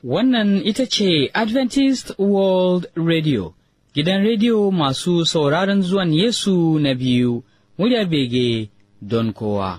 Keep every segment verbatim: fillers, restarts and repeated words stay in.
Wannan ita ce Adventist World Radio, gidan rediyo masu sauraron zuwan Yesu na biyu, muryar bege don kowa.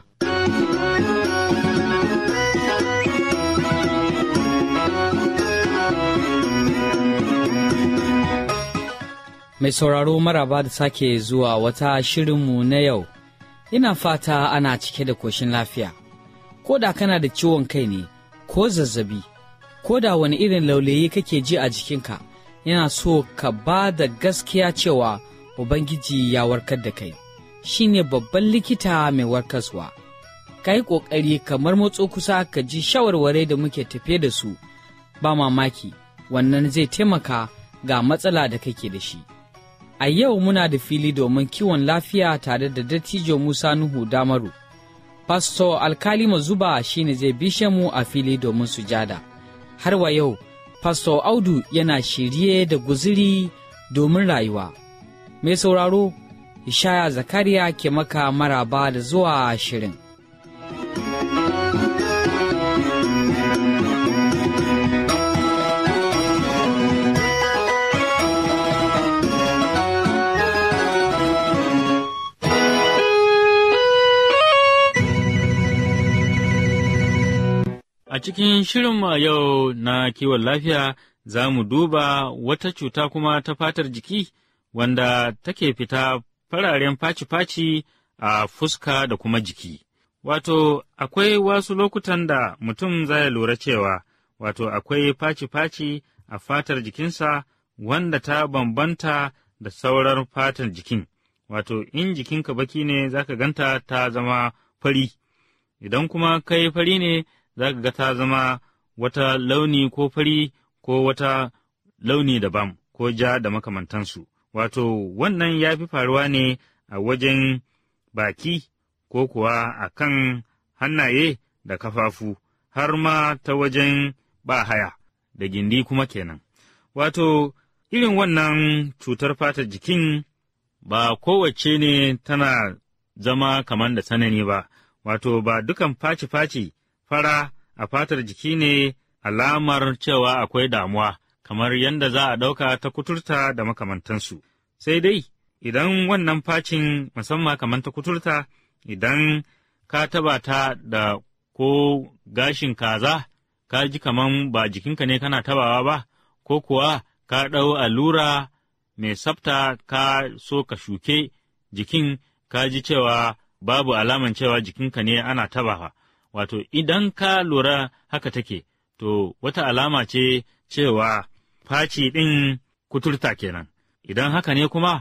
Mai sauraro maraba da sake zuwa wata shirinmu na yau, ina fata ana cike da koshin lafiya, ko da kana da ciwon kai ne, ko zazzabi, ko da wani irin laulayi kake ji a jikinka, yana so ka ba da gaskiya cewa Ubangiji ya warkar da kai, shi ne babban likita mai warkaswa. Ka yi ƙoƙari kamar motso kusa ka ji shawarware da muke tafe da su, ba mamaki, wannan zai taimaka ga matsala da kake da shi. A yau muna da fili domin kiwon lafiya tare da dattijo Musa Nuhu Damaru. Pastor Alkali Mazuba shi ne zai bishe mu a fili domin sujada. Har wa yau, Pastor Audu yana shirye da guziri domin rayuwa. Mai sauraro, Ishaya Zakariya ke maka maraba da zuwa shirin. A cikin shirinmu yau na kiwon lafiya za mu duba wata cuta kuma ta fatar jiki wanda take fita fararen faci-faci a fuska da kuma jiki. Wato, akwai wasu lokutan da mutum zai lura cewa, wato, akwai faci-faci a fatar jikinsa wanda ta bambanta da sauran fatar jikin. Wato, in jikinka baki ne za ka ganta ta zama fari, idan kuma kai fari ne za ka ga ta zama wata launi ko fari ko wata launi daban ko ja da makamantansu. Wato, wannan ya fi faruwa ne a wajen baki ko kuwa a kan hannaye da kafafu, har ma ta wajen bahaya da gindi kuma kenan. Wato, irin wannan cutar fatar jikin ba kowace ne tana zama kamar da tsanani ba, wato, ba dukan faci-faci fara a fatar jiki ne alamar cewa akwai damuwa, kamar yadda za a ɗauka ta kuturta da makamantansu. Sai dai, idan wannan facin musamman kamar ta kuturta, idan ka taba ta da ko gashin kaza, ka ji kaman ba jikinka ne kana tabawa ba, ko kuwa ka ɗau allura mai tsafta ka so ka shuke jikin, ka ji cewa babu alaman cewa jikinka ne ana tabawa. Wato, idan ka lura haka take, to wata alama ce cewa faci ɗin kuturta kenan. Idan haka ne kuma,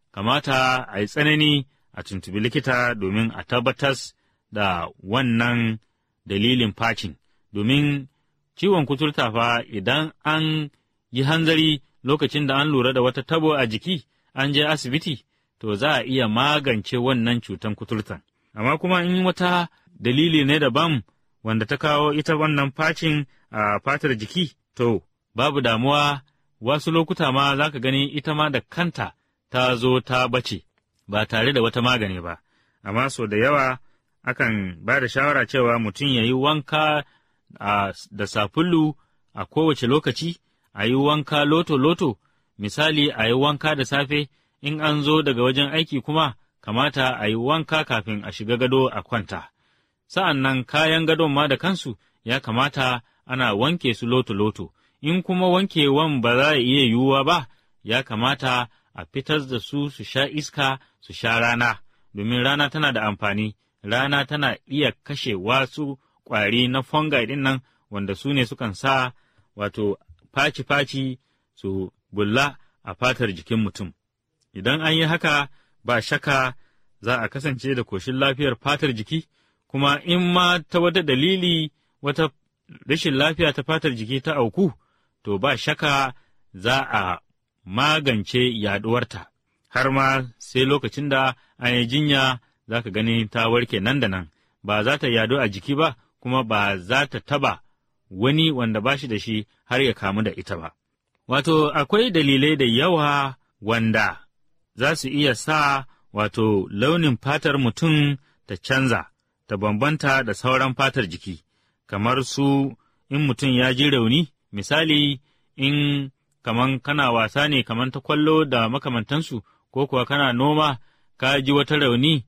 kamata a yi tsanani a tuntubi likita domin a tabbatar da wannan dalilin facin, domin ciwon kuturta fa idan an yi hanzari lokacin da an lura da wata tabo a jiki, an je asibiti, to za a iya magance wannan cutan kuturtan. Amma kuma in wata dalili ne daban wanda ta kawo ita wannan facin a fatar jiki, to, babu damuwa, wasu lokuta ma za ka gani ita ma da kanta ta zo ta bace, ba tare da wata magani ba. Amma so da yawa akan ba da shawara cewa mutum ya yi wanka a, da sabulu a kowace lokaci, a yi wanka loto-loto, misali a yi wanka da safe, in an zo daga wajen aiki kuma kamata a yi wanka kafin a shiga gado a kwanta. Sa'an nan kayan gadon ma da kansu ya kamata ana wanke su loto-loto, in kuma wankewan ba za a iya yiwuwa ba, ya kamata a fitar da su su sha iska su sha rana, domin rana tana da amfani, rana tana iya kashe wasu ƙwari na fungi ɗin nan wanda su ne sukan sa wato faci-faci su bulla a fatar jikin mutum. Idan an yi haka, ba shaka za a kasance da koshin lafiyar fatar jiki, kuma in ma ta wata dalili wata rashin lafiya ta fatar jiki ta auku, to ba shaka za a magance yaɗuwarta, har ma sai lokacin da an yi jinya za ka gani ta warke nan da nan, ba za ta yaɗu a jiki ba, kuma ba za ta taba wani wanda ba shi da shi har ya kamu da ita ba. Wato, akwai dalilai da yawa wanda za su iya sa wato launin fatar mutum ta canza, ta bambanta da sauran fatar jiki, kamar su in mutum ya ji rauni misali in kaman kana wasa ne kaman ta kwallo da makamantansu, ko kuwa kana noma ka ji wata rauni,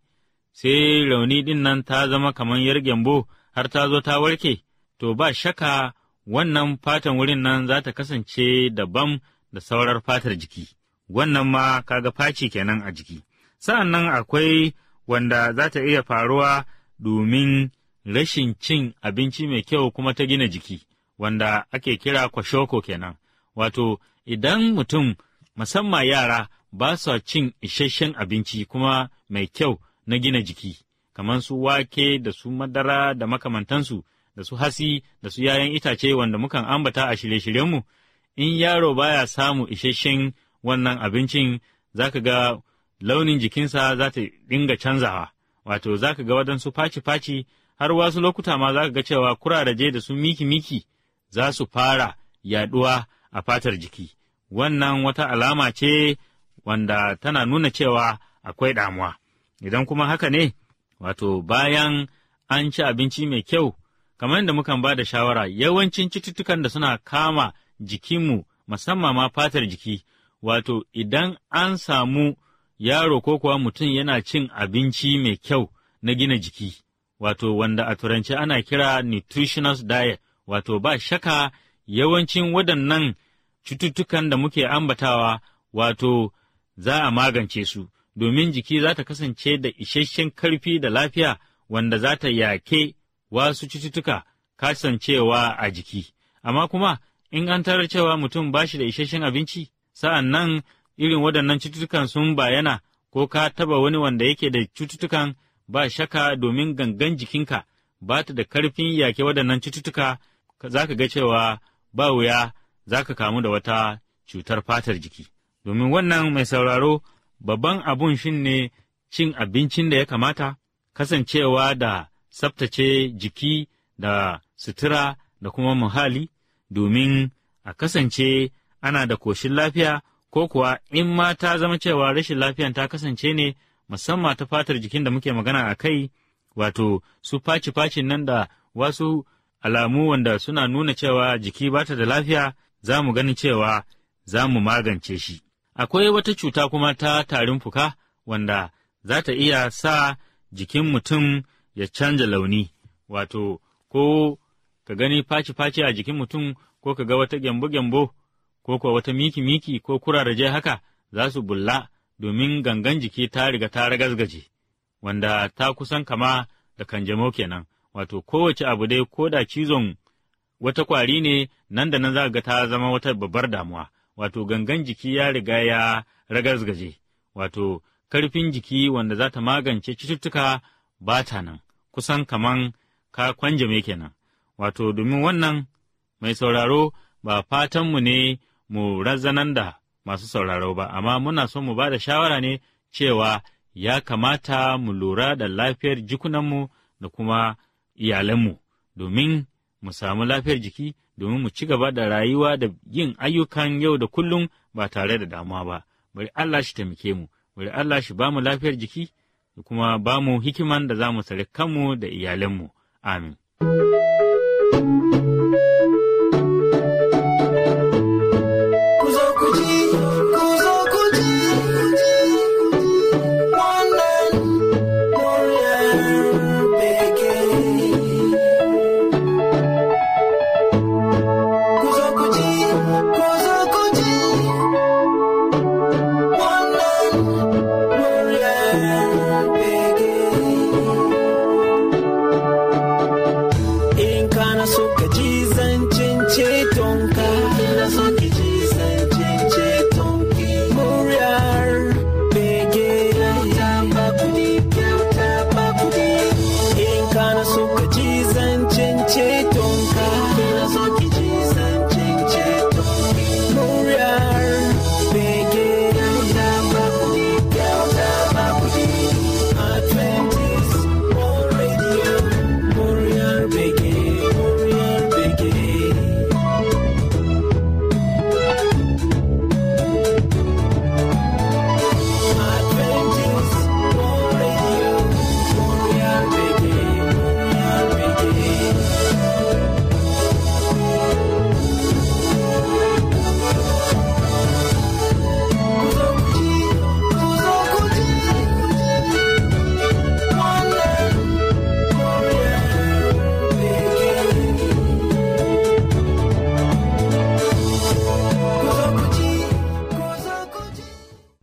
sai rauni ɗin nan ta zama kaman yar gyambo har ta zo ta warke, to ba shaka wannan fatan wurin nan za ta kasance daban da saurar fatar jiki, wannan ma kaga faci kenan a jiki. Sa'an nan akwai wanda za ta iya faruwa domin rashin cin abinci mai kyau kuma ta gina jiki, wanda ake kira kwashoko kenan. Wato, idan mutum, musamman yara, ba sa cin isasshen abinci kuma mai kyau na gina jiki, kamar su wake da su madara da makamantansu, da su hasi da su yayan itace wanda mukan ambata a shirye-shiryenmu, in yaro baya samu isasshen wannan abincin, za ka ga launin jikinsa za ta dinga canzawa, wato za ka ga waɗansu faci-faci, har wasu lokuta ma za ka ga cewa kuraraje da su miki-miki za su fara yaɗuwa a fatar jiki. Wannan wata alama ce wanda tana nuna cewa akwai damuwa. Idan kuma haka ne, wato bayan an ci abinci mai kyau, kamar yadda mukan ba da shawara, yawancin cututtukan da suna kama jikinmu, musamman ma fatar jiki, wato idan an samu yaro ko kuwa mutum yana cin abinci mai kyau na gina jiki, wato wanda a turanci ana kira nutritious diet, wato ba shaka yawancin waɗannan cututtukan da muke ambatawa, wato za a magance su, domin jiki za ta kasance da isasshen karfi da lafiya wanda za ta yake wasu cututtuka kasancewa a jiki. Amma kuma in an tarar cewa mutum ba shi da isasshen abinci, sa'an nan irin waɗannan cututtukan sun bayana, ko ka taba wani wanda yake da cututtukan, ba shaka domin gangan jikinka ba ta da karfin yake waɗannan cututtuka, za ka ga cewa ba wuya za ka kamu da wata cutar fatar jiki. Domin wannan mai sauraro, babban abun shin ne cin abincin da ya kamata, kasancewa da tsaftace jiki da sutura da kuma muhalli, domin a kasance ana da koshin lafiya, ko kuwa in ma ta zama cewa rashin lafiyan ta kasance ne musamman ta fatar jikin da muke magana a kai, wato su faci-facin nan da wasu alamu wanda suna nuna cewa jiki ba ta da lafiya, za mu gani cewa za mu magance shi. Akwai wata cuta kuma ta tarin fuka wanda za ta iya sa jikin mutum ya canja launi, wato ko ka gani faci-faci a jikin mutum, ko ka ga wata gyambo-gyambo, ko kuwa wata miki-miki ko kuraraje haka za su bulla, domin gangan jiki ta riga ta ragazgaje, wanda ta kusan kama da kanjamau kenan. Wato kowace abu dai, ko da cizon wata kwari ne, nan da nan za ga ta zama wata babbar damuwa, wato gangan jiki ya riga ya ragazgaje, wato karfin jiki wanda za ta magance cututtuka ba ta nan, kusan kaman ka kwanjame kenan. Wato domin wannan mai sauraro, ba fatanmu ne mu razanan da masu sauraro ba, amma muna son mu ba da shawara ne cewa ya kamata mu lura da lafiyar jikunanmu da kuma iyalanmu, domin mu samu lafiyar jiki, domin mu ci gaba da rayuwa da yin ayyukan yau da kullum ba tare da damuwa ba. Bari Allah shi taimake mu, bari Allah shi ba mu lafiyar jiki da kuma ba mu hikiman da za mu tsare kanmu da iyalanmu. Amin.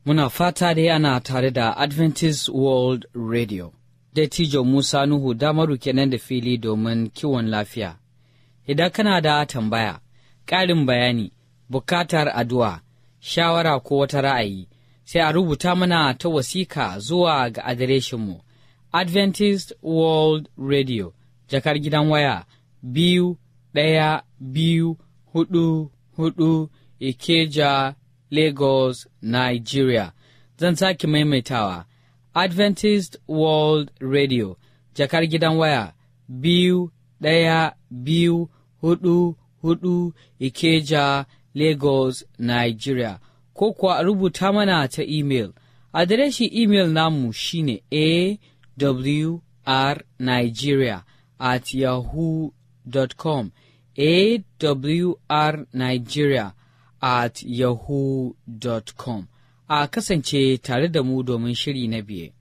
Muna fata dai ana tare da Adventist World Radio. Dattijo Musa Nuhu Damaru kenan da fili domin kiwon lafiya. Idan kana da tambaya, ƙarin bayani, bukatar addu'a, shawara ko wata ra'ayi, sai a rubuta mana ta wasika zuwa ga adireshinmu Adventist World Radio, jakar gidan waya biyu ɗaya biyu hudu hudu Ikeja, Lagos, Nigeria. Zan sake maimaitawa Adventist World Radio, jakar gidan waya biyu ɗaya biyu hudu hudu Ikeja, Lagos, Nigeria. Ko kuwa rubuta mana ta email. Adireshi email namu shine awrnigeria at yahoo dot com. awrnigeria at yahoo dot com. A kasance tare da mu domin shiri na biye.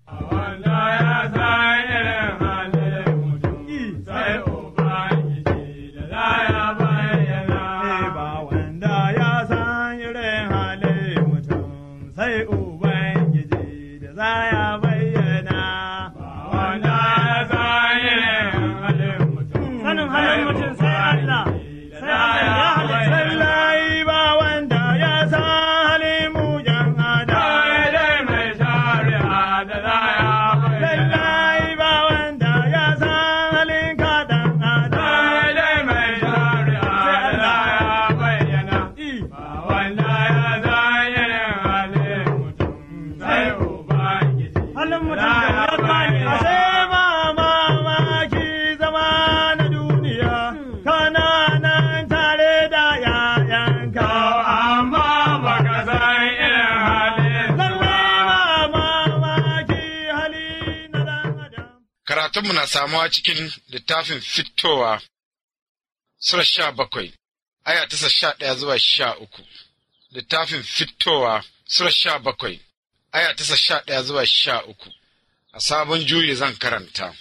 Karatunmu na samuwa cikin littafin Fitowa, Sura sha bakwai, aya tasa sha ɗaya zuwa sha uku. Littafin Fitowa, Sura sha bakwai, aya tasa sha ɗaya zuwa sha uku. A sabon juyi zan karanta.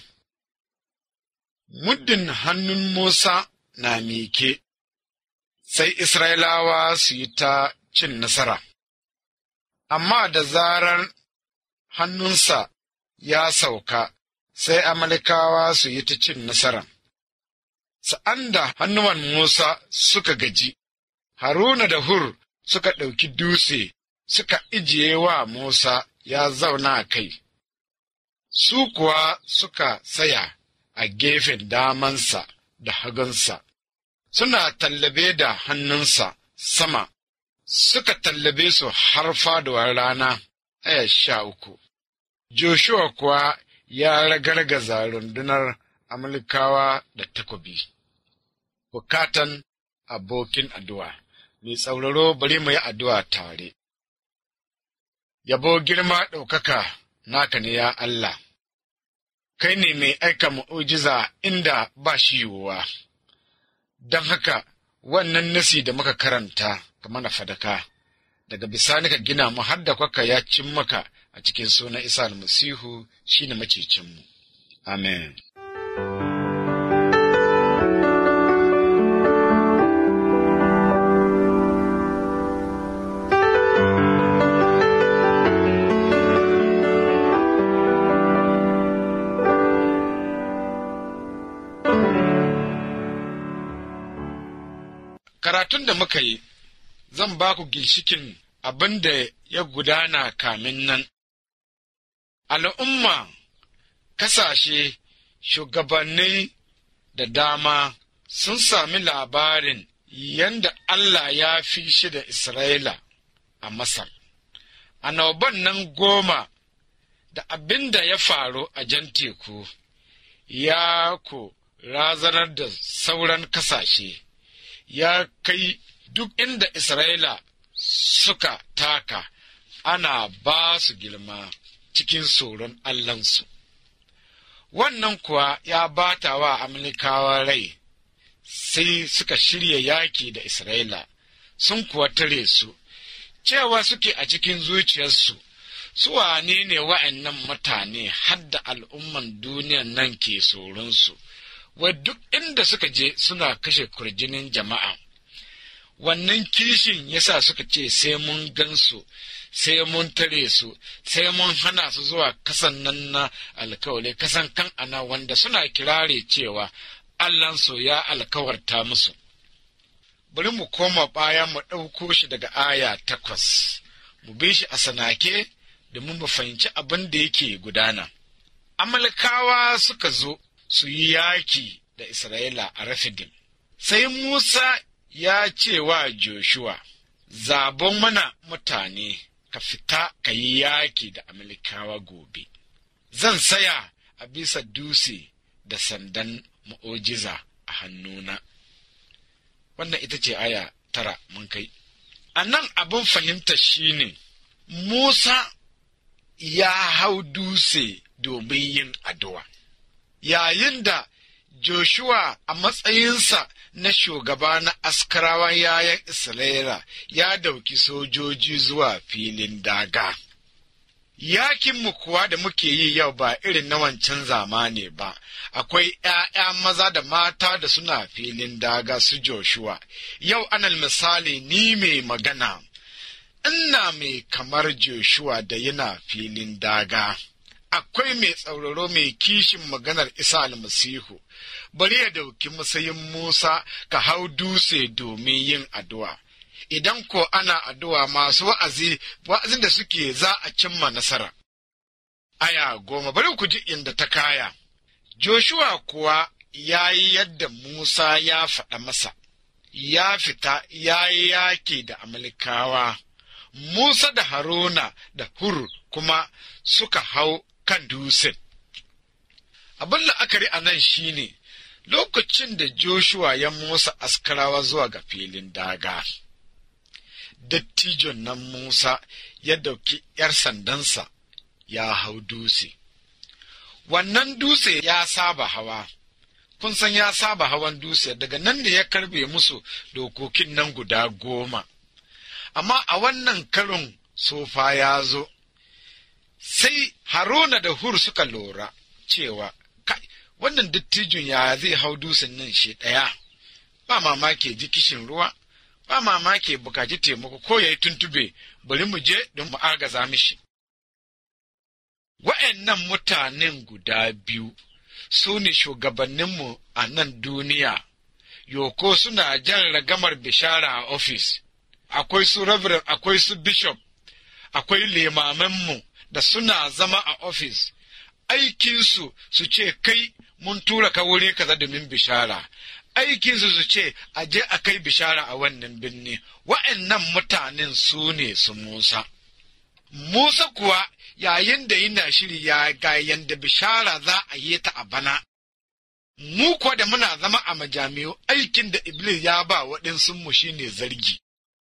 Muddin hannun Musa na miƙe, sai Isra'ilawa su yi ta cin nasara, amma da zarar hannunsa ya sauka, sai Amalekawa su yi ta cin nasara. Sa'an da hannuwan Musa suka gaji, Haruna da Hur suka ɗauki dutse suka ijiye wa Musa ya zauna a kai, su kuwa suka tsaya a gefen damansa da hagunsa, suna tallabe da hannunsa sama, suka tallabe su har faduwar rana, aya sha uku. Joshua kuwa ya ragargaza rundunar Amalekawa da takobi. Bukatan abokin addu'a, mai tsauraro bari mu yi addu'a tare. Yabo girma ɗaukaka naka ne ya Allah, kai ne mai aika mu'ujiza inda ba shi yiwuwa, don haka wannan nasi da muka karanta ka mana fadaka, daga bisani ka gina mu har da kwaka ya cin maka a cikin sunan Isa almasihu shi ne macecinmu. Amen. Karatun da muka yi, zan ba ku ginshikin abin da ya gudana kamin nan. Al'umma, kasashe, shugabanni da dama sun sami labarin yadda Allah ya fishi da Isra'ila a Masar. Annoban nan goma da abin da ya faru a jan teku ya ku razanar da sauran kasashe, ya kai duk inda Isra'ila suka taka ana ba su girma cikin tsoron Allahnsu. Wannan kuwa ya bata wa Amalekawa rai, sai suka shirya yaki da Isra'ila, sun kuwa tare su, cewa suke a cikin zuciyarsu, su wane ne wa'annan mutane hadda al'umman duniyan nan ke tsoronsu, wa duk inda suka je suna kashe kurjinin jama'a. wannan kishin yasa suka ce sai mun gansu, sai mun tare su, sai mun hana su zuwa kasan nan na alkawali, kasan kan ana wanda suna kirare cewa Allahnsu ya alkawarta musu. Bari mu koma baya mu ɗauko shi daga aya takwas, mu bi shi a sanake domin mu fahimci abin da yake gudana. Amalekawa suka zo su yi yaki da Isra'ila a Rafidim. Sai Musa ya ce wa Joshua, zabon mana mutane, ka fita ka yi yaki da Amalekawa gobe. Zan saya a bisa dutse da sandan mu'ujiza a hannuna. Wannan ita ce aya tara mun kai. A nan abin fahimta shi ne, Musa ya hau dutse domin yin addu'a, yayin da Joshua a matsayinsa na shugaba na askarawan yayan Isra'ila ya dauki sojoji zuwa filin daga. Yakinmu kuwa da muke yi yau ba irin na wancan zamani ba, akwai ’ya'ya maza da mata da suna filin daga su Joshua. Yau anal misali ni mai magana, ina mai kamar Joshua da yana filin daga. Akwai mai tsauraro mai kishin maganar Isa almasihu, bari ya dauki matsayin Musa ka hau dutse domin yin addu'a. Idan ko ana addu'a masu wa'azi, wa'azin da suke za a cimma nasara. Aya goma, bari ku ji inda ta kaya. Joshua kuwa ya yi yadda Musa ya faɗa masa, ya fita ya yi yaki da Amalekawa. Musa da Haruna da Hur kuma suka hau kan dutsen. Abin la'akari a nan shi ne, lokacin da Joshua ya Musa askarawa zuwa ga filin daga, dattijon nan Musa ya dauki ’yar sandansa ya hau dutse. Wannan dutse ya saba hawa, kun san ya saba hawan dutse, daga nan da ya karbe musu dokokin nan guda goma. Amma a wannan karon sofa ya zo, sai Haruna da Hur suka lura cewa, kai, wannan dattijon ya zai hau dutsen nan shi ɗaya, ba mamaki ji kishin ruwa, ba mamaki bukaci taimako ko ya yi tuntube, bari mu je don mu agaza mishi. Wa'yannan mutanen guda biyu su ne shugabanninmu a nan duniya, yoko suna jan ragamar bishara a ofis, akwai su reverend, akwai su bishop, akwai limamanmu da suna zama a ofis, aikinsu su ce kai mun tura ka wuri kaza domin bishara, aikinsu su ce a je a kai bishara a wannan birni. Wa'yannan mutanen su ne su Musa. Musa kuwa yayin da yana shiri ya ga yanda bishara za a yi ta a bana. Mu kuwa da muna zama a majami'u, aikin da Iblis ya ba waɗansunmu shi ne zargi.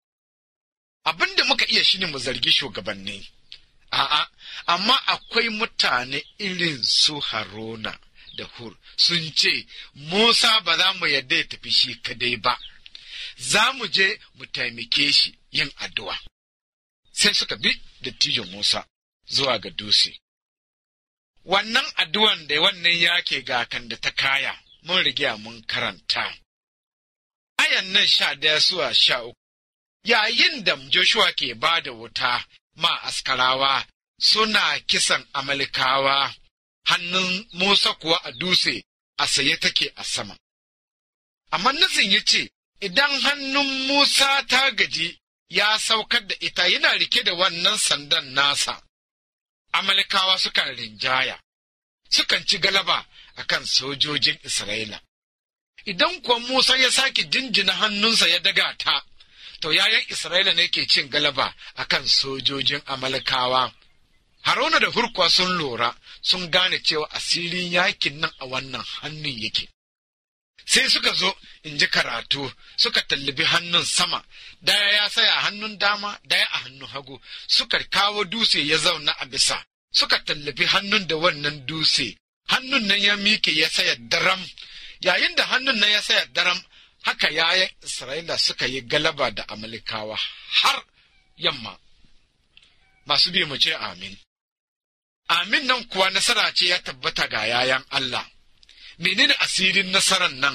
Abin da muka iya shi ne mu zargi shugabanni. A'a, amma akwai mutane irin su Haruna da Hur sun ce, Musa ba za mu yarda ya tafi shi kadai ba, za mu je mu taimake shi yin addu'a. Sai suka bi dattijon Musa zuwa ga dutse. Wannan addu'an da wannan yake ga kan da ta kaya, mun riga mun karanta. Ayan nan sha daya zuwa sha uku, yayin da Joshua ke ba da wuta ma askarawa suna kisan Amalekawa, hannun Musa kuwa a dutse a saye take a sama. Amma nufin ya ce, idan hannun Musa ta gaji ya saukar da ita yana rike da wannan sandan nasa, Amalekawa sukan rinjaya, sukan ci galaba a kan sojojin Isra'ila. Idan kuwa Musa ya sake jinjina hannunsa ya daga ta, to yayan Isra'ila ne ke cin galaba a kan sojojin Amalekawa. Haruna da Hur sun lura, sun gane cewa asirin yakin nan a wannan hannun yake. Sai suka zo, in ji karatu, suka tallabi hannun sama, daya ya saya hannun dama, daya a hannun hagu, suka kawo dutse ya zauna a bisa, suka tallabi hannun da wannan dutse, hannun nan ya miƙe ya saya daram, yayin da hannun nan ya saya daram, haka yayan Isra'ila suka yi galaba da Amalekawa har yamma. Masu bi mu ce amin. Amin nan kuwa nasara ce ya tabbata ga yayan Allah. Menene asirin nasarar nan?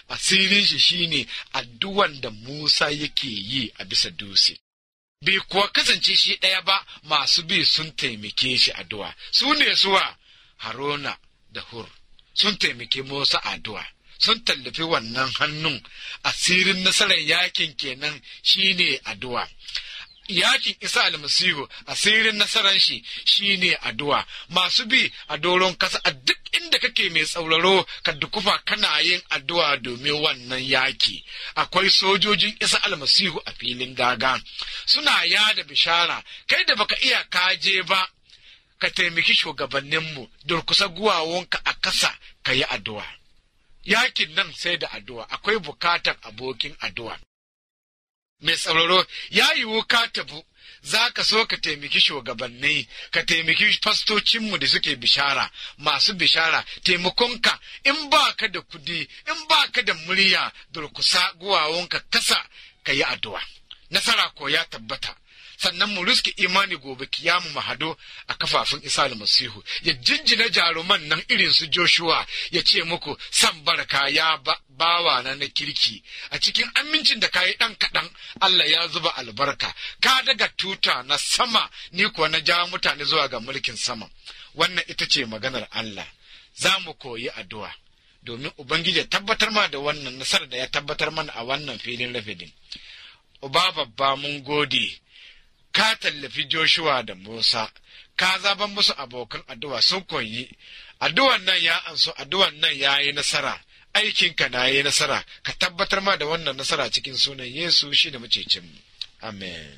asirin shi shine addu'an da Musa yake yi a bisa dutse. Bai kuwa kasance shi ɗaya ba, masu bi sun taimake shi addu'a. Su ne suwa Haruna da Hur, sun taimake Musa addu'a, sun tallafi wannan hannun. Asirin nasarar yakin kenan shine addu'a. Yakin Isa almasihu asirin nasarar shi shine addu'a. Masu bi a doron kasa a duk inda kake mai tsauraro ka dukufa kana yin addu'a domin wannan yaki. Akwai sojojin Isa almasihu a filin daga suna yada bishara. Kai da baka iya kaje ba, ka taimaki shugabanninmu, durkusa guwawonka a kasa ka yi addu'a. Yakin nan sai da addu'a, akwai bukatar abokin addu'a. Mai tsauraro, ya yiwu ka tabu, za ka so ka taimaki shugabanni, ka taimaki fastocinmu da suke bishara, masu bishara, taimakonka in ba ka da kudi, in ba ka da murya, durkusa guwawonka kasa ka yi addu'a. Nasara ko ya tabbata. Sannan mu riske imani gobe kiyamu mu hado a kafafun Isa almasihu, ya jinjina jaruman nan irin su Joshua, ya ce muku san barka ya ba, bawa na na kirki, a cikin amincin da kayi ɗan kaɗan Allah ya zuba albarka, ka daga tuta na sama, ni kuwa na ja mutane zuwa ga mulkin sama. Wannan ita ce maganar Allah. Za mu koyi addu'a domin Ubangiji ya tabbatar ma da wannan nasarar da ya tabbatar mana a wannan filin rafidin. Uba babba, mun gode. Ka tallafi Joshua da Musa, ka zaban musu abokan addu'a sun koyi, addu'an nan ya anso, addu'an nan ya yi nasara, aikinka na yi nasara, ka tabbatar ma da wannan nasara cikin sunan Yesu shi da macecinmu. Amen.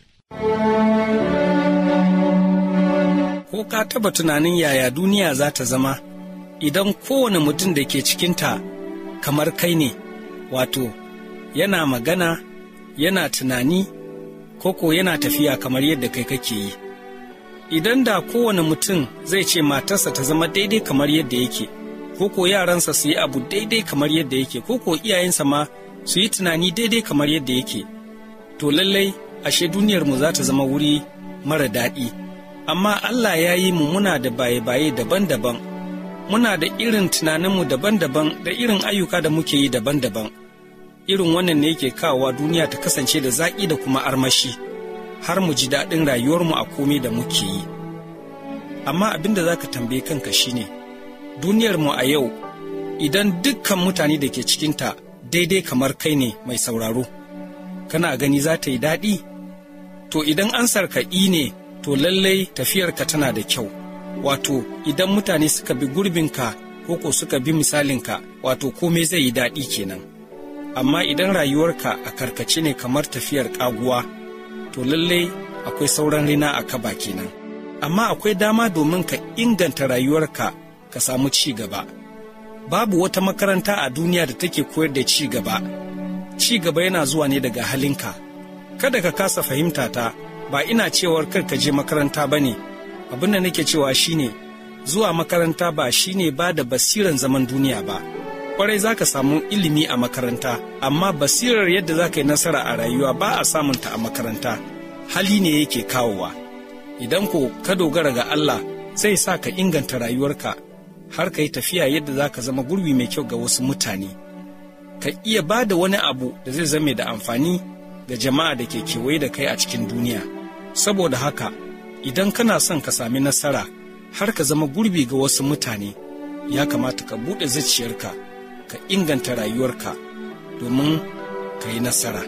Ko ka taba tunanin yaya duniya za ta zama idan kowane mutum da ke cikinta kamar kai ne, wato, yana magana, yana tunani, koko yana tafiya kamar yadda kai kake yi. Idan da kowane mutum zai ce matarsa ta zama daidai kamar yadda yake, koko yaransa su yi abu daidai kamar yadda yake, koko iyayensa ma su yi tunani daidai kamar yadda yake, to lallai ashe duniyarmu za ta zama wuri mara daɗi. Amma Allah ya yi mu muna da baye-baye daban-daban, muna da irin tunaninmu daban-daban da irin ayyuka da muke yi daban-daban. Irin wannan ne yake kawowa duniya ta kasance da zaƙi da kuma armashi, har mu ji daɗin rayuwarmu a komai da muke yi. Amma abin da za ka tambaye kanka shine, duniyarmu a yau, idan dukkan mutane da ke cikinta daidai kamar kai ne mai sauraro, kana gani za ta yi daɗi? To idan ansar ka i ne, to lallai tafiyarka tana da kyau. Wato, idan mutane suka bi gurbinka ko ko suka bi misalinka, wato komai zai yi daɗi kenan. Amma idan rayuwarka a karkace ne kamar tafiyar ƙaguwa, to lallai akwai sauran rina a kaba kenan. Amma akwai dama domin ka inganta rayuwarka ka samu ci gaba. Babu wata makaranta a duniya da take koyar da ci gaba. Ci gaba yana zuwa ne daga halinka. Kada ka kasa fahimta ta, ba ina cewar kar ka je makaranta ba ne. Abin da nake cewa shine, zuwa makaranta ba shine ba da basiran zaman duniya ba. Kwarai za ka samu ilimi a makaranta, amma basirar yadda za ka yi nasara a rayuwa ba a samunta a makaranta. Hali ne yake kawowa. Idan ko ka dogara ga Allah, zai sa ka inganta rayuwarka, har ka yi tafiya yadda za ka zama gurbi mai kyau ga wasu mutane. Ka iya ba da wani abu da zai zame da amfani ga jama'a da ke kewaye da kai a cikin duniya. Saboda haka, idan kana son ka sami nasara, har ka zama gurbi ga wasu mutane, ya kamata ka buɗe zuciyarka, ka inganta rayuwarka domin ka yi nasara.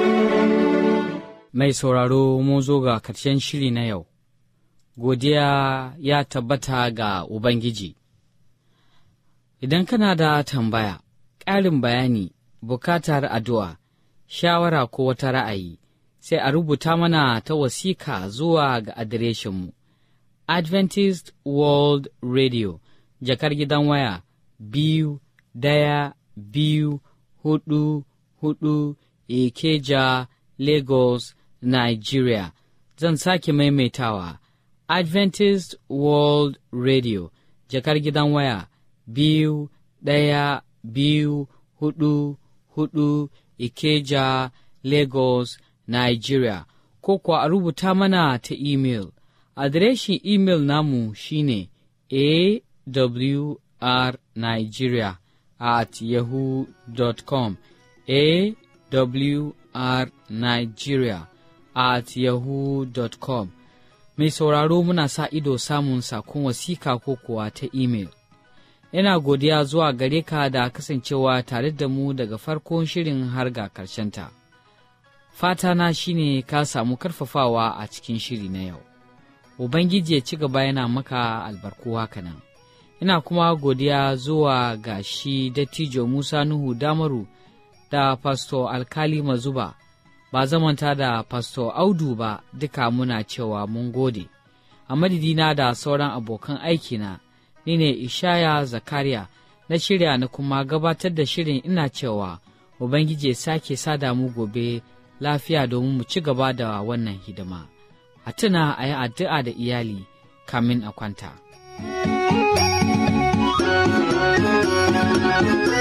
Mai sauraro, mu zo ga karshen shiri na yau. Godiya ya tabbata ga Ubangiji. Idan kana da tambaya, ƙarin bayani, bukatar addu'a, shawara ko wata ra'ayi, sai a rubuta mana ta wasika zuwa ga adireshinmu. Adventist World Radio, jakar gidan waya, biyu daya biyu hudu hudu Ikeja, Lagos, Nigeria. Zan sake maimaitawa. Adventist World Radio, jakar gidan waya, biyu daya biyu hudu hudu Ikeja, Lagos, Nigeria. Ko kuwa a rubuta mana ta email. Adireshin email namu shine awrnigeria at yahoo dot com, a w r nigeria at yahoo dot com. Mai sauraro, muna sa ido samun sakon wasika ko kuwa ta imel. Ina godiya zuwa gare ka da kasancewa tare da mu daga farkon shirin har ga ta. Fata na shine ka samu karfafawa a cikin shiri na yau. Ubangiji ya ci gaba yana maka albarku haka nan. Ina kuma godiya zuwa ga shi Dattijo Musa Nuhu Damaru da Pastor Alkali Mazuba, ba zamanta da Pastor Audu ba, duka muna cewa mun gode. A madadina da sauran abokan aikina, ni ne Ishaya Zakariya, na shirya na kuma gabatar da shirin ina cewa Ubangiji ya sake sada mu gobe lafiya domin mu ci gaba da wannan hidima. A tuna a yi addu'a da iyali kamin a kwanta.